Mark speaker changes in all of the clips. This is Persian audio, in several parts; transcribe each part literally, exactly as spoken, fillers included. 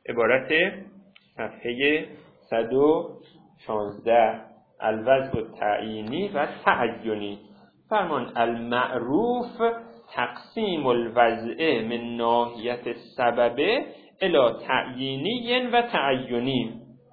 Speaker 1: عبارت صفحه صد و شانزده الوضع التعیینی و تعینی. فرمان المعروف تقسیم الوضع من ناحیت السبب الی تعیینی و تعینی.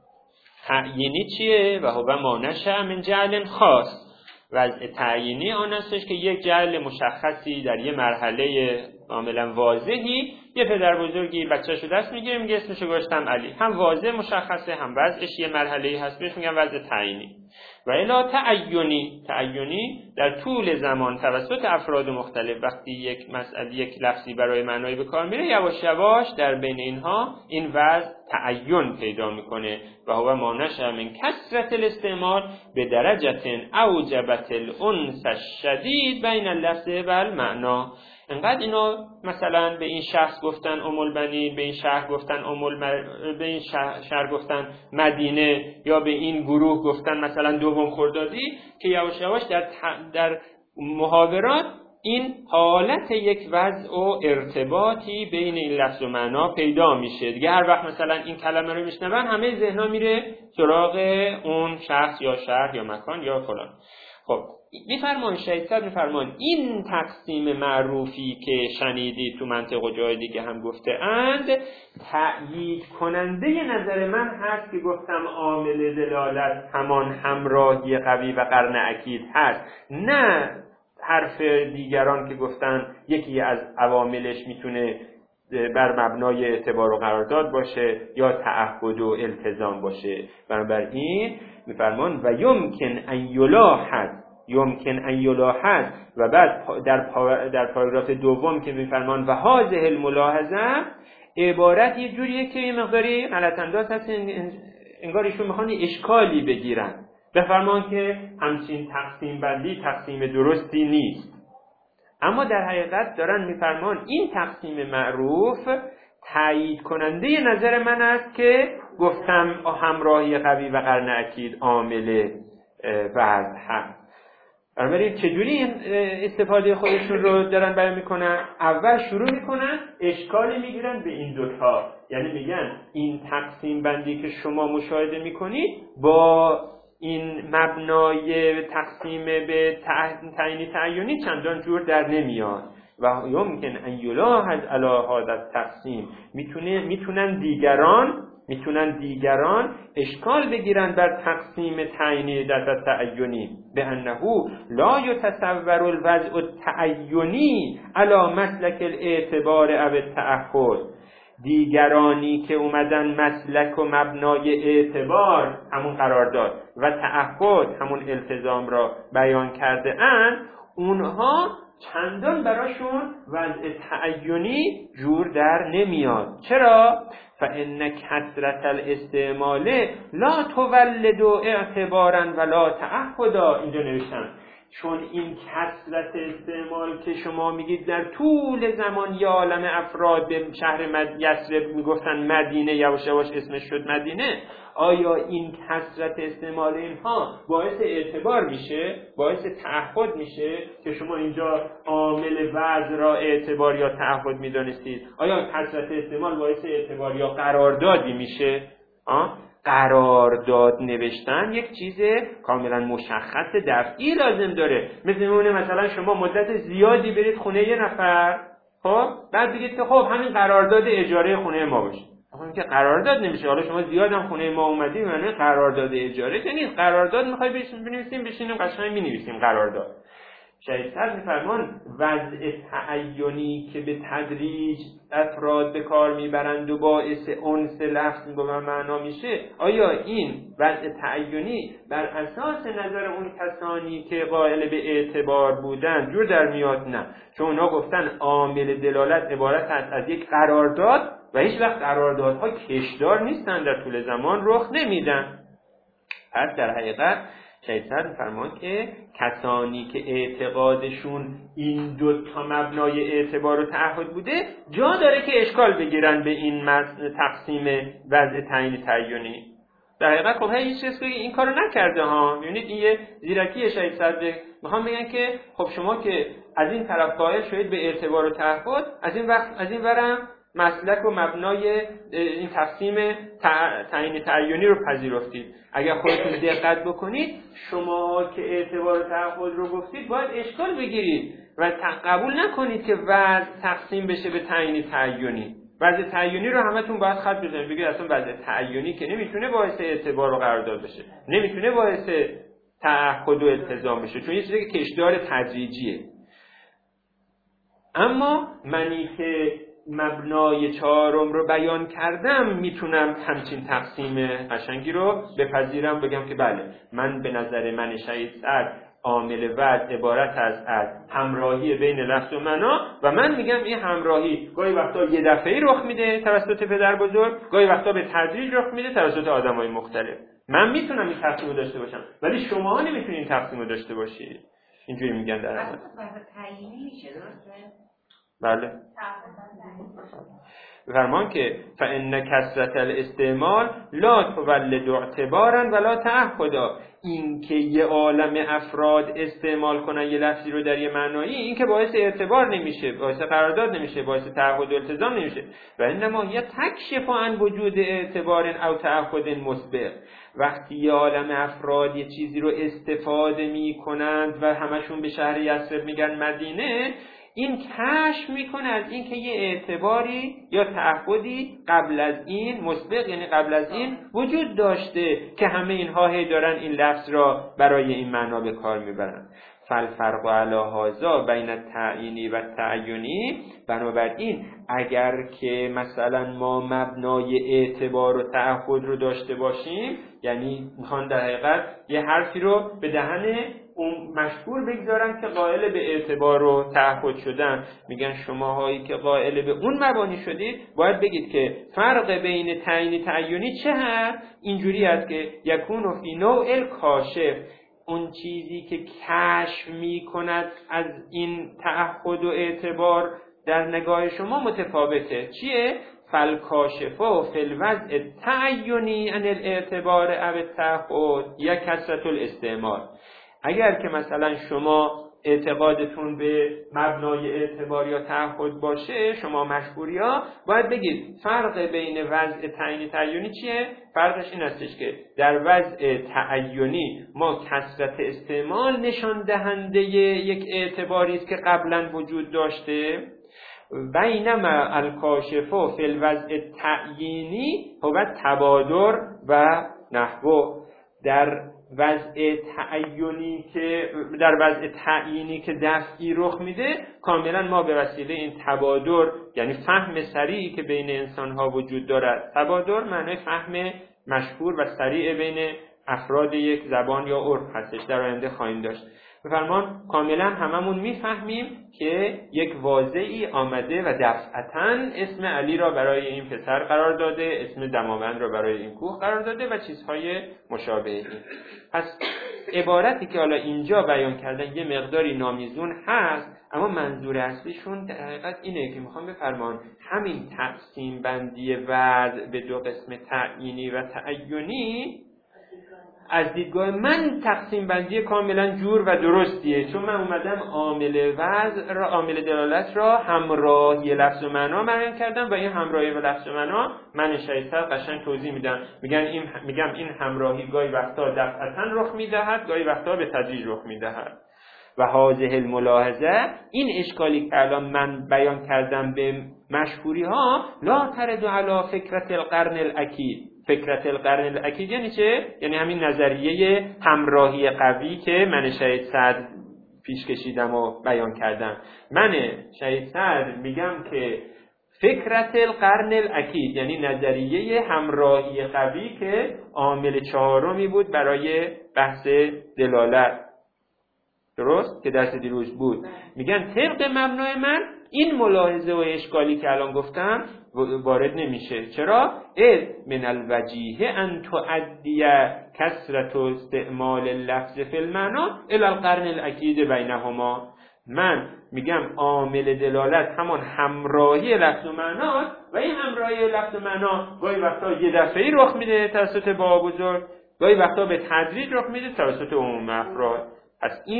Speaker 1: تعیینی چیه؟ و هو ما نشأ من جعل خاص. وضع تعیینی آن استش که یک جعل مشخصی در یه مرحله کاملا واضحی یه پدر بزرگی بچه‌شو دست میگیره میگه اسمشو گذاشتم علی، هم واضح مشخصه هم وضعش یه مرحله‌ای هست، بهش میگن وضع تعیینی. و الا تعینی، تعینی در طول زمان توسط افراد مختلف وقتی یک مسئله یک لفظی برای معنای به کار میره یواش یواش در بین اینها این وضع تعین پیدا میکنه. و هو ما نشأ من کثرت الاستعمال به درجه اوجبت الانس الشدید بین اللفظ و المعنا. انقدر اینا مثلا به این شخص گفتن ام البنین، به این شهر گفتن ام الم... به این شهر, شهر گفتن مدینه، یا به این گروه گفتن مثلا دوم خردادی، که یواش یواش در ت... در محاورات این حالت یک وضع و ارتباطی بین این لفظ و معنا پیدا میشه. دیگه هر وقت مثلا این کلمه رو میشنون همه ذهن‌ها میره سراغ اون شخص یا شهر یا مکان یا فلان. خب میفرمان شهید صدر میفرمان این تقسیم معروفی که شنیدید تو منطق و جای دیگه هم گفته اند تأیید کننده نظر من هست که گفتم عامل دلالت همان همراهی قوی و قرن اکید هست، نه حرف دیگران که گفتن یکی از عواملش میتونه بر مبنای اعتبار و قرارداد باشه یا تعهد و التزام باشه. بنابراین میفرمان و یمکن ان یلاحظ، یمکن ان یلاحظ و بعد در پا در پاراگراف دوم که میفرمان و هذه الملاحظه عبارت یه جوریه که یه مقداری غلط انداز هست، انگار ایشون میخوان اشکالی بگیرن. بفرمان که همچین تقسیم بندی تقسیم درستی نیست، اما در حقیقت دارن میفرمان این تقسیم معروف تایید کننده نظر من است که گفتم همراهی قوی و قرن اکید عامل وضع هست. بنابراین چجوری این استفاده خودشون رو دارن بیان میکنن؟ اول شروع میکنن اشکالی میگیرن به این دوتا، یعنی میگن این تقسیم بندی که شما مشاهده میکنید با این مبنای تقسیم به تعیینی تعینی چندان جور در نمیاد. و یمکن ان یلاحظ علی هذا التقسیم، میتونه میتونن دیگران میتونن دیگران اشکال بگیرن بر تقسیم تعیینی در تعینی به انه لا یتصور الوضع التعینی علی مسلک الاعتبار او التعهد. دیگرانی که اومدن مسلک و مبنای اعتبار همون قرارداد و تعهد همون التزام را بیان کرده اند، اونها چندان براشون وضع تعینی جور در نمیاد. چرا؟ فإن کثرت الاستعمال لا تولد اعتبارا ولا تعهدا. اینجا نوشتن چون این کثرت استعمال که شما میگید در طول زمان یا عالم افراد به شهر مد... یثرب میگفتن مدینه، یواش یواش اسمش شد مدینه، آیا این کثرت استعمال اینها باعث اعتبار میشه، باعث تعهد میشه که شما اینجا عامل وضع را اعتبار یا تعهد میدانستید؟ آیا کثرت استعمال باعث اعتبار یا قراردادی میشه؟ آه؟ قرارداد نوشتن یک چیز کاملا مشخص دفعی لازم داره. مثل میمونه مثلا شما مدت زیادی برید خونه یه نفر، خب بعد بگید که خب همین قرارداد اجاره خونه ما باشه. آخه که قرارداد نمیشه. حالا شما زیادم خونه ما اومدید یعنی قرارداد اجاره که نیست. قرارداد میخوای بنویسیم بشینیم قشنگ مینویسیم قرارداد. شهید صدر می‌فرمان وضع تعینی که به تدریج افراد به کار میبرند و باعث انس لفظ با معنا میشه، آیا این وضع تعینی بر اساس نظر اون کسانی که قائل به اعتبار بودن جور در میاد؟ نه، چون اونا گفتن عامل دلالت عبارت است از یک قرارداد و هیچ وقت قراردادها کشدار نیستن، در طول زمان رخ نمیدن. پس در حقیقت شهید صدر فرمان که کسانی که اعتقادشون این دو تا مبنای اعتبار و تعهد بوده جا داره که اشکال بگیرن به این تقسیم وضع تعیینی تعینی. در حقیقت خب هیچ کس که این کارو نکرده ها. میبینید این یه زیرکی شهید صدر. میخوام بگن که خب شما که از این طرف قائل شدید به اعتبار و تعهد، از این وقت از این ورم مسلک و مبنای این تقسیم تعیین تعیینی رو پذیرفتید. اگر خودتون دقت بکنید، شما که اعتبار و تعهد رو گفتید باید اشکال بگیرید و قبول نکنید که وضع تقسیم بشه به تعیین تعیینی. وضع تعیینی رو همتون باید خط بزنید، بگید اصلا وضع تعیینی که نمیتونه باعث اعتبار و قرارداد بشه، نمیتونه باعث تعهد و التزام بشه، چون یه چیزی که کشدار تدریجیه. اما منی که مبنای چهارم رو بیان کردم میتونم همچین تقسیم قشنگی رو بپذیرم، بگم که بله، من به نظر من شهید سعد عامل وضع عبارت از از همراهی بین لفظ و معنا و من میگم این همراهی گاهی وقتا یه دفعه‌ای رخ میده توسط پدر بزرگ، گاهی وقتا به تدریج رخ میده توسط آدمای مختلف. من میتونم این تقسیم رو داشته باشم ولی شما نمیتونید این تقسیم رو داشته باشید. اینجوری میگن در اصل.
Speaker 2: تعیینی میشه درسته؟
Speaker 1: بله. فرمان که فإن کثرة الاستعمال لا تولد اعتبارا ولا تعهدا، این که یه عالم افراد استعمال کنن یه لفظی رو در یه معنایی، این که باعث اعتبار نمیشه، باعث قرارداد نمیشه، باعث تعهد و التزام نمیشه. و انما هي تکشف عن وجود اعتبار او تعهد مسبق. وقتی یه عالم افراد یه چیزی رو استفاده میکنند و همشون به شهر یثرب میگن مدینه، این کشف میکنه از این که یه اعتباری یا تعهدی قبل از این مسبق، یعنی قبل از این وجود داشته که همه اینها هی دارن این لفظ را برای این معنا به کار میبرن. فالفرق علی هذا بین التعیینی و تعیینی، بنابراین اگر که مثلا ما مبنای اعتبار و تعهد رو داشته باشیم، یعنی میخوان در حقیقت یه حرفی رو به دهن اون مشهور بگذارن که قائل به اعتبار و تعهد شدن، میگن شماهایی که قائل به اون مبانی شدید باید بگید که فرق بین تعیین تعیینی چه هست؟ اینجوری است که یکون فی نوع الکاشف، اون چیزی که کشف میکند از این تعهد و اعتبار در نگاه شما متفاوته. چیه؟ فالکاشفه فی الوضع تعیینی عن الاعتبار او التعهد یا کثرة الاستعمال. اگر که مثلا شما اعتقادتون به مبنای اعتبار یا تعهد باشه، شما مشهوری ها باید بگید فرق بین وضع تعیین تعیینی چیه؟ فرقش این استش که در وضع تعیینی ما کثرت استعمال نشان دهنده یک اعتباری است که قبلا وجود داشته، بینما الکاشفه فی الوضع تعیینی هو تبادر و نحو. در وضع تعیینی که در وضع تعیینی که دفعی رخ میده، کاملا ما به وسیله این تبادر، یعنی فهم سریعی که بین انسان‌ها وجود دارد، تبادر معنی فهم مشهور و سریع بین افراد یک زبان یا عرف هستش، در آینده خواهیم داشت. به فرمان کاملا هممون میفهمیم که یک واضعی آمده و دفعتاً اسم علی را برای این پسر قرار داده، اسم دماوند را برای این کوه قرار داده و چیزهای مشابه این. پس عبارتی که حالا اینجا بیان کردن یه مقداری نامیزون هست، اما منظور اصلیشون در حقیقت اینه که میخوام بفرمان همین تقسیم بندی وضع به دو قسم تعیینی و تعیینی از دیدگاه من تقسیم بندی کاملا جور و درستیه، چون من اومدم عامل وضع را، عامل دلالت را همراهی لفظ و معنا بیان کردم و این همراهی و لفظ و معنا من شایسته قشنگ توضیح میدم. میگن این میگم این همراهی گاهی وقتا دفعتاً رخ میدهد، گاهی وقتا به تدریج رخ میدهد. و هذه الملاحظه، این اشکالی که الان من بیان کردم به مشهوری ها، لا ترد علی فکرت القرن الاکید. فکرت القرن الاکید یعنی چه؟ یعنی همین نظریه همراهی قوی که من شهید سعد پیش کشیدم و بیان کردم. من شهید سعد میگم که فکرت القرن الاکید یعنی نظریه همراهی قوی که عامل چهارمی بود برای بحث دلالت، درست؟ که درس دیروز بود. میگن طبق مبنای من این ملاحظه و اشکالی که الان گفتم وارد نمیشه. چرا؟ اذ من الوجیه ان تؤدی کثرت استعمال اللفظ فی المعنی الی القرن الاکید بینهما. من میگم عامل دلالت همان همراهی لفظ و معنا و این همراهی لفظ و معنا گاهی وقتا یه دفعه‌ای رخ میده توسط بابا بزرگ، گاهی وقتا به تدریج رخ میده توسط عموم افراد. پس این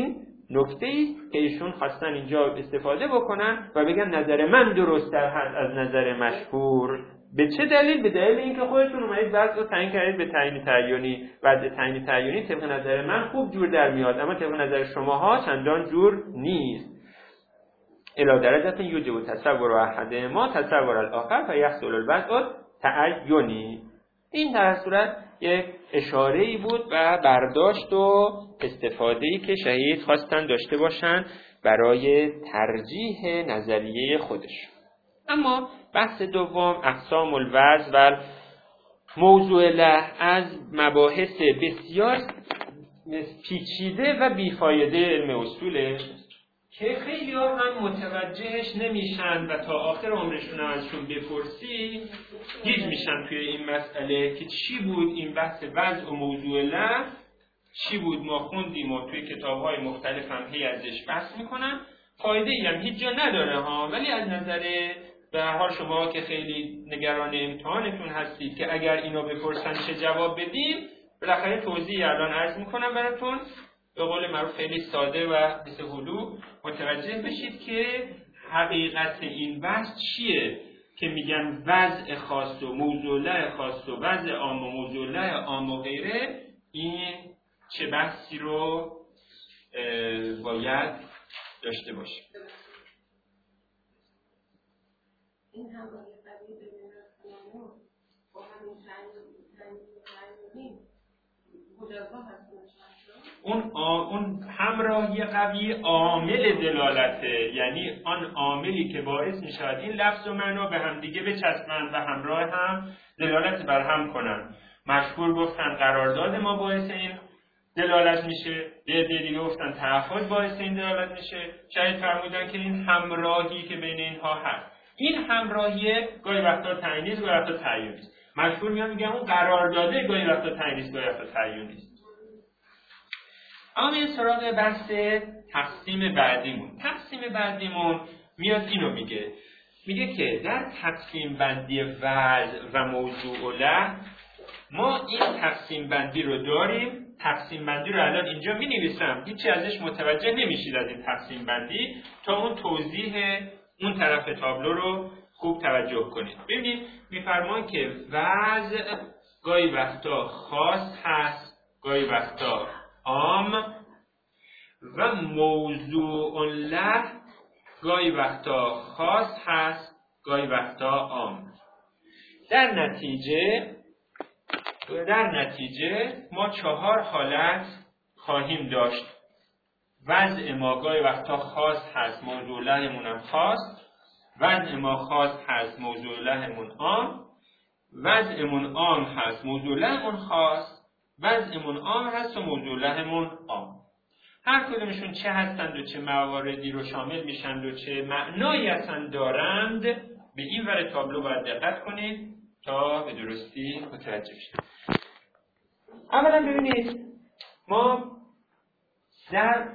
Speaker 1: نکته‌ای که ایشون خواستن اینجا استفاده بکنن و بگن نظر من درست‌تر هست از نظر مشهور. به چه دلیل؟ به دلیل اینکه خودتون اومدید وضع رو تعیین کردید به تعیین تعیینی. وضع تعیین تعیینی طبق نظر من خوب جور در میاد، اما طبق نظر شماها چندان جور نیست. الی درجه یوجب تصور احدهما تصور الاخر و یحصل الوضع تعینی. این در صورت یک اشاره‌ای بود و برداشت و استفاده‌ای که شهید خواستن داشته باشن برای ترجیح نظریه خودش. اما بحث دوم اقسام الوضع و موضوع له از مباحث بسیار پیچیده و بیفایده علم اصوله که خیلی ها هم متوجهش نمیشن و تا آخر عمرشون هم ازشون بپرسی گیج میشن توی این مسئله که چی بود این بحث وضع و موضوع له، چی بود ما خوندیم و توی کتاب‌های مختلف هم هی ازش بحث میکنن. فایده ای هم هیچ جا نداره ها، ولی از نظر به هر حال شما که خیلی نگران امتحانتون هستید که اگر اینو بپرسن چه جواب بدیم، بالاخره توضیحی الان عرض میکنم براتون، به قول معروف خیلی ساده و مثل هلو متوجه بشید که حقیقت این بحث چیه که میگن وضع خاص و موضوع له خاص و وضع عام و موضوع له عام و غیره. این چه بحثی رو باید داشته باشیم؟
Speaker 2: این هم باید قبیل ببینید با همین تعیین مجازا هست.
Speaker 1: اون اون همراهی قوی عامل دلالته، یعنی آن عاملی که باعث میشود این لفظ و معنا به هم دیگه بچسبند و همراه هم دلالت بر هم کنن. مشهور گفتن قرارداد ما باعث این دلالت میشه، یه دیگه گفتن تعهد باعث این دلالت میشه، شاید فرمودن که این همراهی که بین اینها هست، این همراهی گاهی وقتا تعیینی است، گاهی وقتا تعیینی است. مشهور میان میگن اون قرارداده گاهی وقتا تعیینی است، گاهی وقتا تعیینی است. اما این سراغ بحث تقسیم بعدیمون. تقسیم بعدیمون میاد اینو میگه میگه که در تقسیم بندی وضع و موضوع له ما این تقسیم بندی رو داریم. تقسیم بندی رو الان اینجا می نویسم، هیچی ازش متوجه نمیشید از این تقسیم بندی تا اون توضیح اون طرف تابلو رو خوب توجه کنید. ببینید میفرمان که وضع گاهی وقتا خاص هست، گاهی وقتا عام، و موضوع له گاهی وقتا خاص هست، گاهی وقتا عام. در نتیجه در نتیجه ما چهار حالت خواهیم داشت. وضع ما گاهی وقتا خاص هست، موضوع لهمون هم خاص. وضع ما خاص هست، موضوع لهمون عام. وضعمون عام هست، موضوع لهمون خاص. وضعمون عام هست و موضوع لهمون عام. هر کدومشون چه هستند و چه مواردی رو شامل میشند و چه معنایی هستند دارند، به این ور تابلو باید دقت کنید تا به درستی متوجه شید. اولا ببینید ما در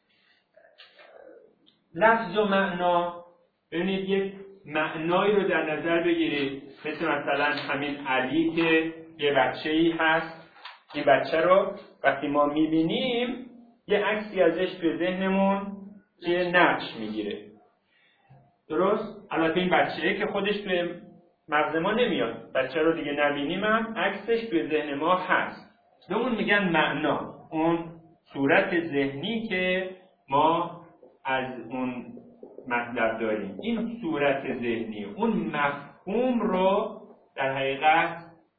Speaker 1: لفظ و معنا، ببینید یک معنایی رو در نظر بگیرید، مثل مثلا همین علی که یه بچه‌ای هست. این بچه رو وقتی ما میبینیم یه عکسی ازش به ذهنمون یه نقش میگیره، درست؟ البته این بچه‌ای که خودش به مغز ما نمیاد، بچه رو دیگه نبینیم هم عکسش به ذهن ما هست. به اون میگن معنا، اون صورت ذهنی که ما از اون مطلب داریم. این صورت ذهنی، اون مفهوم رو در حقیقت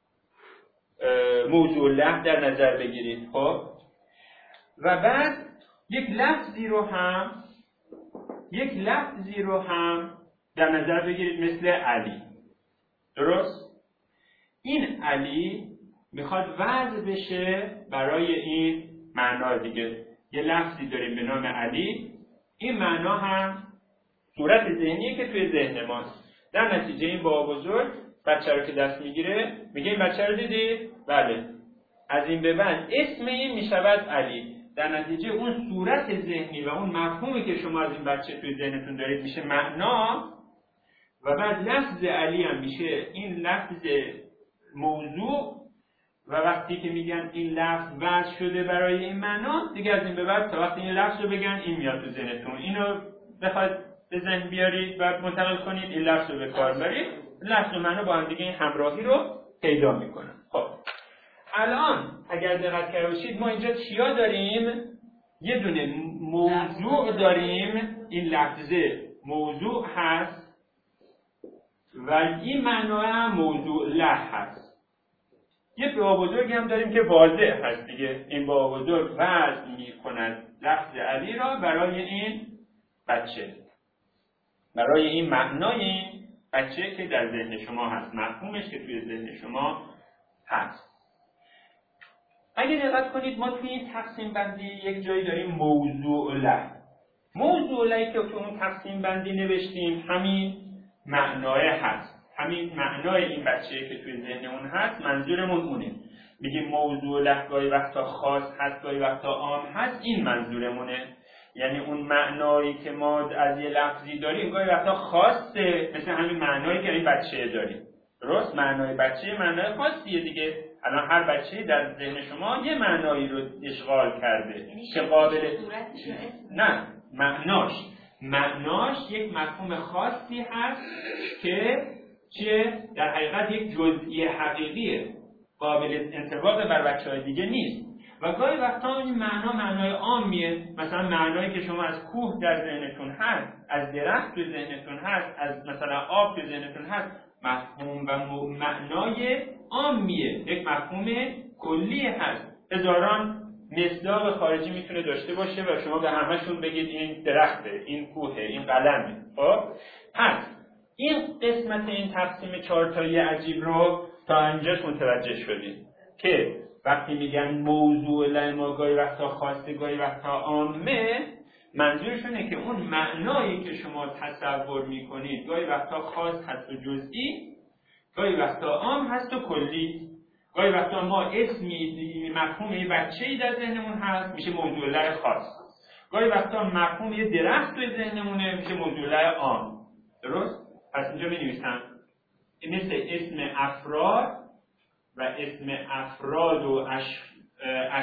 Speaker 1: موضوع له در نظر بگیرید. خب و بعد یک لفظی رو هم یک لفظی رو هم در نظر بگیرید مثل علی، درست؟ این علی میخواد وضع بشه برای این معنا دیگه. یه لفظی داریم به نام علی، این معنا هم صورت ذهنیه که توی ذهن ماست. در نتیجه این بابا بزرگ بچه رو که دست میگیره میگه این بچه رو دیدی؟ بله. از این به بعد اسم این میشود علی. در نتیجه اون صورت ذهنی و اون مفهومی که شما از این بچه توی ذهنتون دارید میشه معنا، و بعد لفظ علی هم میشه این لفظ موضوع، و وقتی که میگن این لفظ وضع شده برای این معنا، دیگه از این به بعد تا وقتی این لفظ رو بگن این میاد تو ذهنتون. اینو بخواد به ذهن بیارید و منتقل کنید، این لفظ رو به کار برید، لفظ و معنا با هم دیگه این همراهی رو پیدا میکنن. خب الان اگر دقت کرده باشید ما اینجا چیا داریم؟ یه دونه موضوع داریم، این لفظه موضوع هست و این معنا هم موضوع له هست. یه با بزرگی هم داریم که واضح هست دیگه، این با بزرگ وضع میکند لفظ علی را برای این بچه، برای این معنای این بچه که در ذهن شما هست، مفهومش که توی ذهن شما هست. اگه دقت کنید ما توی این تقسیم بندی یک جایی داریم موضوع له. موضوع لهی که تو اون تقسیم بندی نوشتیم همین معنای هست، همین معنای این بچه که توی ذهن اون هست، منظورمون اونه. میگیم موضوع له گاهی وقتا خاص هست، گاهی وقتا عام هست، این منظورمونه. یعنی اون معنایی که ما از یه لفظی داریم گاهی وقتا خاصه، مثل همین معنایی که این بچه داریم. درست؟ معنای بچه معنای خاصیه دیگه. الان هر بچه‌ای در ذهن شما یه معنایی رو اشغال کرده که قابل نه معناش معناش یک مفهوم خاصی هست که چه در حقیقت یک جزئی حقیقیه، قابل انطباق بر بچه‌های دیگه نیست. و گاهی وقتا این معنا معنای عامیه، مثلا معنایی که شما از کوه در ذهنتون هست، از درخت تو ذهنتون هست، از مثلا آب تو ذهنتون هست، مفهوم و معنای عامیه، یک مفهوم کلی هست. هزاران مصداق خارجی میتونه داشته باشه و شما به همشون بگید این درخته، این کوهه، این قلمه. خب پس این قسمت این تقسیم چهارتایی عجیب رو تا اینجاش متوجه شدید که وقتی میگن موضوع له ما گاهی وقتا خاصه گاهی وقتا عامه، منظورشونه که اون معنایی که شما تصور میکنید گاهی وقتا خاص هست و جزئی، گاهی وقتا عام هست و کلی. گاهی وقتا ما اسمی مفهوم یه بچه‌ای در ذهنمون هست میشه موضوع له خاص، گاهی وقتا مفهوم یه درخت توی ذهنمونه میشه موضوع له عام. درست؟ پس اینجا می‌نویسم مثل اسم افراد و اسم افراد و اش... اش...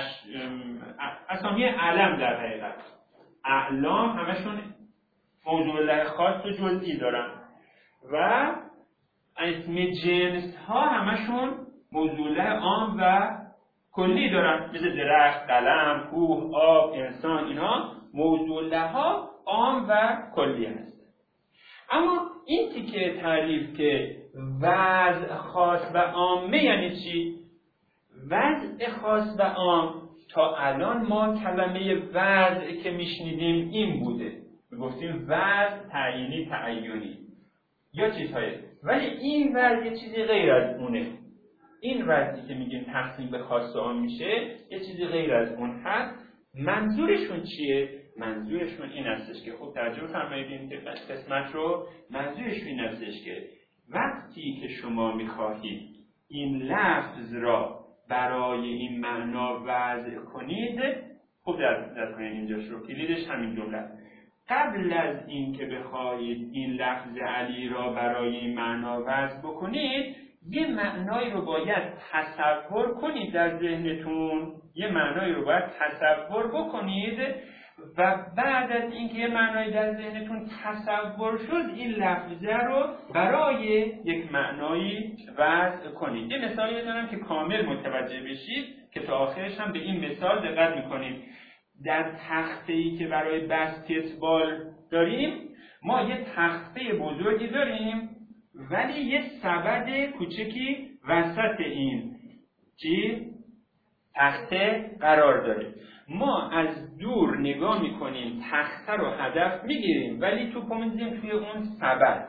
Speaker 1: اسامی علم در حقیقت اعلام همشون موضوع له خاص و جزئی دارن و اسم جنس ها همشون موضوع له عام و کلی دارن، مثل درخت، قلم، کوه، آب، انسان، اینا موضوع له ها عام و کلی هست. اما این تیکه تعریف که وضع خاص و عامه یعنی چی؟ وضع خاص و عام تا الان ما کلمه وضع که میشنیدیم این بوده، میگفتیم وضع تعیینی تعیینی یا چیزهای، ولی این وضع یه چیزی غیر از اونه. این وضعی که میگیم تقسیم به خاص و عام میشه یه چیزی غیر از اون هست. منظورشون چیه؟ منظورشون این هستش که خب ترجمه فرمایید این قسمت رو. منظورشون این هستش که وقتی که شما میخواهید این لفظ را برای این معنا وضع کنید، خب در در کنید اینجاش رو، کلیدش همین جمله. قبل از این که بخواهید این لفظ علی را برای این معنا وضع بکنید، یه معنایی رو باید تصور کنید در ذهنتون، یه معنایی رو باید تصور بکنید و بعد از اینکه یه معنایی در ذهنتون تصور شد این لفظه رو برای یک معنایی وضع کنید. یه مثالی بزنم که کامل متوجه بشید که تا آخرش هم به این مثال دقت میکنید. در تخته‌ای که برای بسکتبال داریم ما یه تخته بزرگی داریم ولی یه سبد کوچکی وسط این چی؟ تخته قرار داره. ما از دور نگاه میکنیم تخته رو هدف میگیریم ولی توپو میزنیم توی اون سبد.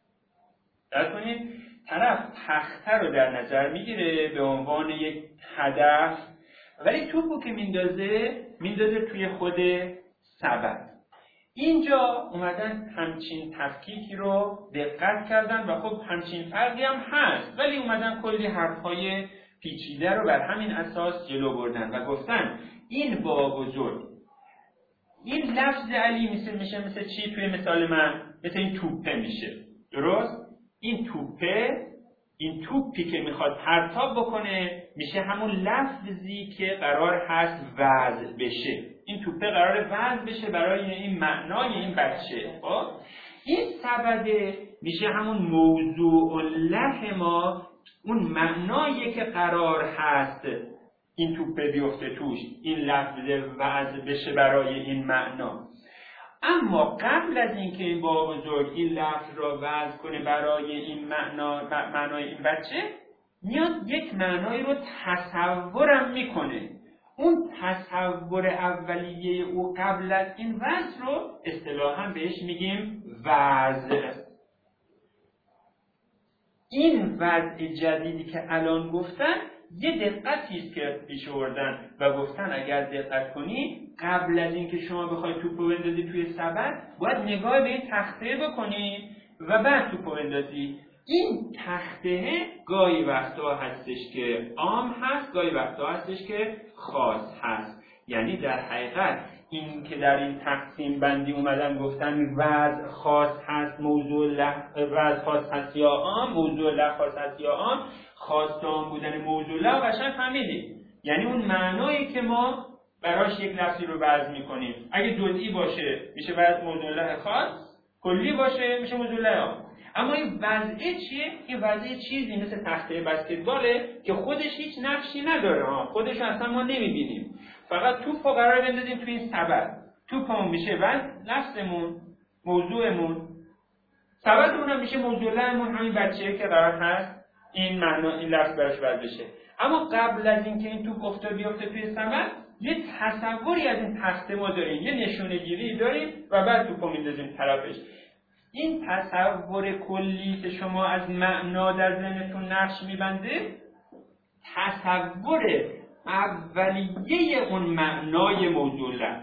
Speaker 1: درک کنید؟ طرف تخته رو در نظر میگیره به عنوان یک هدف ولی توپو که میندازه میندازه توی خود سبد. اینجا اومدن همچین تفکیکی رو دقت کردن و خب همچین فرقی هم هست ولی اومدن کلی حرفهای پیچیده رو بر همین اساس جلو بردن و گفتن این با بزرگ این لفظ علی مثل میشه مثل چی توی مثال من؟ مثل این توپه میشه. درست؟ این توپه این توپی که میخواد پرتاب بکنه میشه همون لفظی که قرار هست وضع بشه. این توپه قرار وضع بشه برای این معنای این بچه. خب این سبده میشه همون موضوع له ما، اون معنایی که قرار هست این توپه بیفته توش، این لفظ وضع بشه برای این معنا. اما قبل از اینکه این بابا بزرگ این لفظ را وضع کنه برای این معنا، معنای این بچه، میاد یک معنایی رو تصورم میکنه. اون تصور اولیه او قبل از این وضع رو اصطلاحاً بهش میگیم وضع. این وضع جدیدی که الان گفتن یه دقتی است که پیش آوردن و گفتن اگر دقت کنی قبل از اینکه شما بخوای توپو بندازی توی سبد باید نگاه به این تخته بکنی و بعد توپو بندازی. این تخته گاهی وقتا هستش که عام هست، گاهی وقتا هستش که خاص هست. یعنی در حقیقت این که در این تقسیم بندی اومدن گفتن وضع خاص هست، موضوع وضع خاص هست یا عام، موضوع له خاص هست یا عام، خاص عام بودن موضوع له قشنگ فهمیدید. یعنی اون معنایی که ما براش یک لفظی رو وضع میکنیم اگه جزئی باشه میشه وضع موضوع له خاص، کلی باشه میشه موضوع له عام. اما این وضعه چیه؟ این وضعه چیزی مثل تخته بسکتباله که خودش هیچ نقشی نداره ها، خودش اصلا ما نمیبینیم. فقط توپو قرار بندازیم توی این سبد، توپمون میشه وضع لفظمون، موضوعمون، سبدمون هم میشه موضوع لهمون، همین بچه‌ای که قرار هست این معنا این لفظ براش وضع بشه. اما قبل از اینکه این توپ افته بیفته توی سبد یه تصوری از این تخته ما داریم، یه نشونه گیری داریم و بعد توپو میندازیم طرفش. این تصور کلی که شما از معنا در ذهنتون نقش میبنده تصور اولیه اون معنای موضوع له.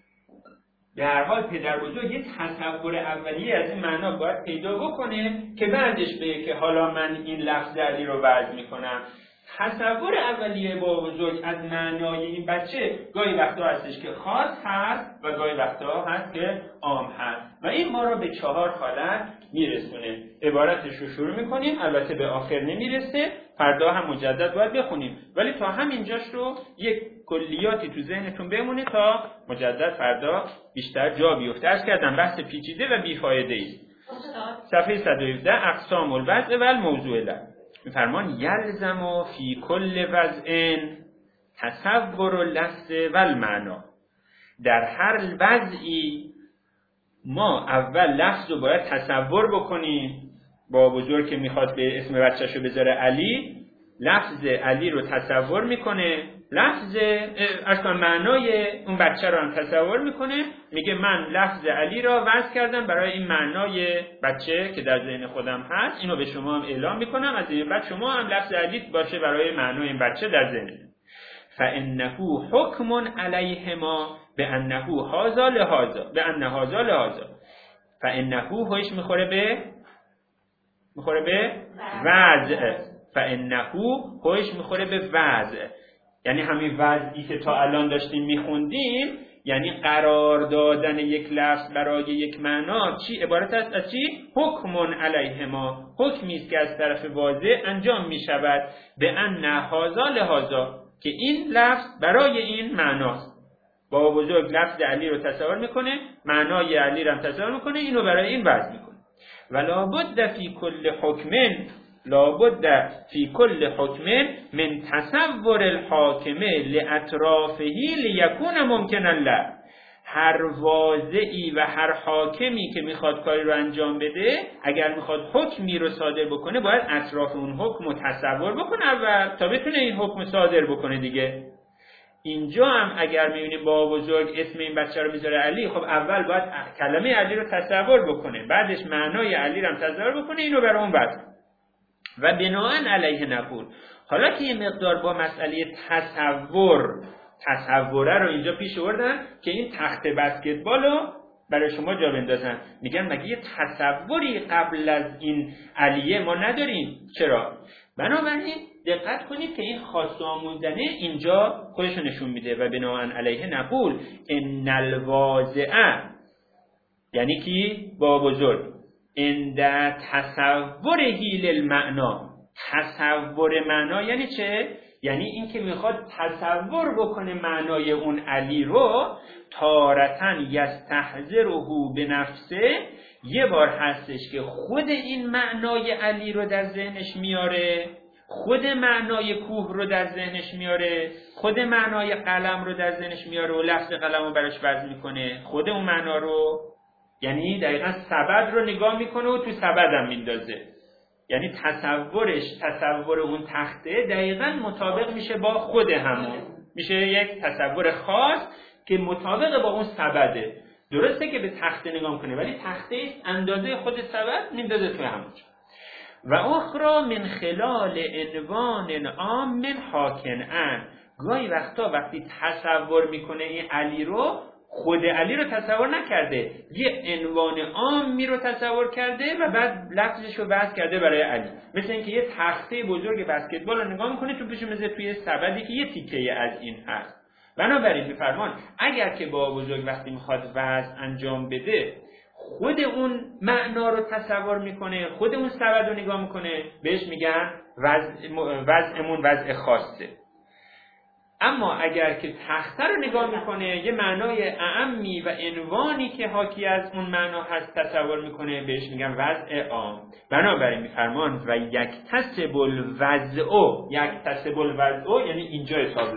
Speaker 1: به هر حال پدر بزرگ یه تصور اولیه از این معنا باید پیدا بکنه که بعدش بگه که حالا من این لفظ علی رو وضع میکنم. تصور اولیه بابا بزرگ از معنای این بچه گاهی وقتا هستش که خاص هست و گاهی وقتا هست که عام هست و این ما رو به چهار حالت میرسونه. عبارتش رو شروع میکنیم، البته به آخر نمیرسه، فردا هم مجدد باید بخونیم، ولی تا همینجاش رو یک کلیاتی تو ذهنتون بمونه تا مجدد فردا بیشتر جا بیفته. عرض کردم بحث پیچیده و بیفایده است. صفحه صد و هفده اقسام الوضع و الموضوع له. میفرمان یلزم فی کل وضع تصور اللفظ و المعنا. در هر وضعی ما اول لفظ رو باید تصور بکنیم. با بزرگ که میخواد به اسم بچه‌شو بذاره علی، لفظ علی رو تصور میکنه، لفظ اصلا معنای اون بچه رو هم تصور میکنه، میگه من لفظ علی را وضع کردم برای این معنای بچه که در ذهن خودم هست، اینو به شما هم اعلام میکنم، از این بعد شما هم لفظ علی باشه برای معنای این بچه در ذهن. فانه حکم علیه ما بانه هذا لهذا بانه هذا لهذا. فانه هوش میخوره به میخوره به وضع، فانه هوش میخوره به وضع، یعنی همین وضعی که تا الان داشتیم میخوندیم، یعنی قرار دادن یک لفظ برای یک معنا چی عبارت است از چی؟ حکم علیه ما، حکمی است که از طرف واضح انجام میشود به ان هذا لهذا، که این لفظ برای این معناست. بابا بزرگ لفظ علی رو تصور میکنه، معنای علی رو هم تصور میکنه، اینو برای این وضع میکنه. ولا بد فی کل حکم لابد فی کل حکم من تصور الحاکم لاطرافه لیکون ممکنا له. هر واضعی و هر حاکمی که میخواد کاری رو انجام بده، اگر میخواد حکمی رو صادر بکنه باید اطراف اون حکم رو تصور بکنه اول تا بتونه این حکم صادر بکنه دیگه. اینجا هم اگر میبینیم بابا بزرگ اسم این بچه رو میذاره علی، خب اول باید کلمه علی رو تصور بکنه، بعدش معنای علی رو هم تصور بکنه، اینو برای اون وضع و بناءً علیه نقول. حالا که یه مقدار با مسئله تصور تصوره رو اینجا پیش آوردن که این تخت بسکتبال رو برای شما جا بندازن، میگن مگه یه تصوری قبل از این علیه ما نداریم؟ چرا؟ بنابراین دقت کنید که این خاص آموزنه اینجا خودشو نشون میده و بناءً علیه نقول ان الواضع، یعنی کی؟ با بزرگ، عند تصورهی للمعنا، تصور معنا یعنی چه؟ یعنی این که میخواد تصور بکنه معنای اون علی رو. تارتن یستحضره به نفسه، یه بار هستش که خود این معنای علی رو در ذهنش میاره، خود معنای کوه رو در ذهنش میاره، خود معنای قلم رو در ذهنش میاره و لفظ قلم رو براش وضع میکنه، خود اون معنا رو، یعنی دقیقا سبد رو نگاه میکنه و تو سبد هم میندازه. یعنی تصورش تصور اون تخته دقیقا مطابق میشه با خود همون، میشه یک تصور خاص که مطابق با اون سبده. درسته که به تخته نگاه کنه ولی تخته اندازه خود سبد میندازه توی همونجا. و اخرى من خلال عنوان عام من حاکنن، گاهی وقتا وقتی تصور میکنه این علی رو، خود علی رو تصور نکرده، یه عنوان عامی رو تصور کرده و بعد لفظش رو وضع کرده برای علی. مثل اینکه یه تخته بزرگ بسکتبال رو نگاه میکنه تو پیشو میذاره توی سبدی که یه تیکه از این هست. بنابراین میفرمان اگر که با بزرگ وقتی میخواد وضع انجام بده خود اون معنا رو تصور میکنه، خود اون سبد رو نگاه میکنه، بهش میگن وضعمون وضع خاصه. اما اگر که تخته رو نگاه میکنه، یه معنای اعمی و عنوانی که حاکی از اون معنا هست تصور میکنه، بهش میگن وضع عام. بنابراین میفرمان و یکتسب الوضع، یکتسب الوضع یعنی اینجای تابلو،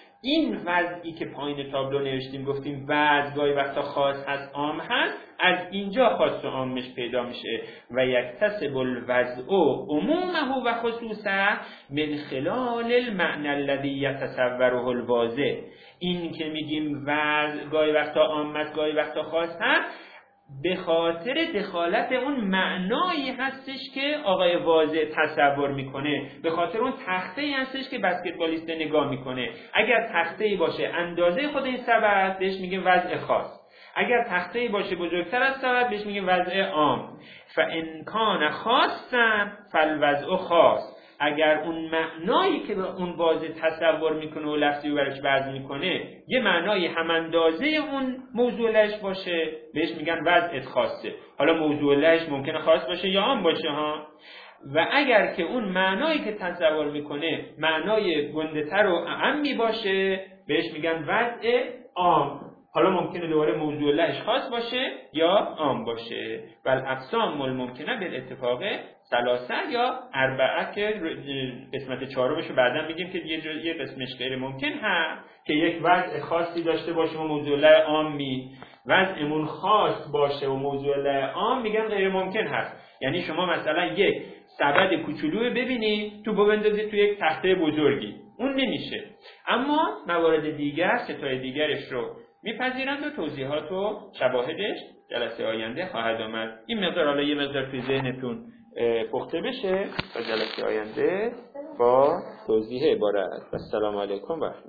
Speaker 1: این وضعی که پایین تابلو نوشتیم گفتیم وضع گاهی وقتا خاص هست عام هست، از اینجا خاص و عامش پیدا میشه. و یکتسب الوضع عمومه و خصوصه من خلال المعنى الذي يتصوره الواضع. این که میگیم وضع گاهی وقتا عام است گاهی وقتا خاص هست به خاطر دخالت اون معنایی هستش که آقای واضع تصور میکنه، به خاطر اون تخته‌ای هستش که بسکتبالیست نگاه میکنه. اگر تخته‌ای باشه اندازه خود این سبد بهش میگه وضع خاص، اگر تخته‌ای باشه بزرگتر از سبد بهش میگه وضع عام. فان کان خاصا فالوضع خاص، اگر اون معنایی که به اون واضع تصور میکنه و لفظی برش وضع میکنه یه معنای هم اندازه اون موضوع لهش باشه بهش میگن وضع خاصه. حالا موضوع لهش ممکنه خاص باشه یا عام باشه ها. و اگر که اون معنایی که تصور میکنه معنای گنده‌تر و اعمی باشه بهش میگن وضع عام. حالا ممکنه دوباره موضوع لهش خاص باشه یا عام باشه. و الاقسام الممکنه بالاتفاق ثلاثه یا اربعه که قسمت چهارمش رو بعدا میگیم که یه یه قسمش غیر ممکن هست که یک وضع خاصی داشته باشه و موضوع له عامی، وضعمون خاص باشه و موضوع له عام میگن غیر ممکن هست. یعنی شما مثلا یک سبد کوچولو ببینی تو ببندازی تو یک تخته بزرگی، اون نمیشه. اما موارد دیگر ستای دیگرش رو میپذیرند و توضیحات و شواهدش جلسه آینده خواهد آمد. این مقدار حالا یه مقدار توی ذهنتون پخته بشه تا جلسه آینده با توضیح عبارت. السلام علیکم و رحمت الله.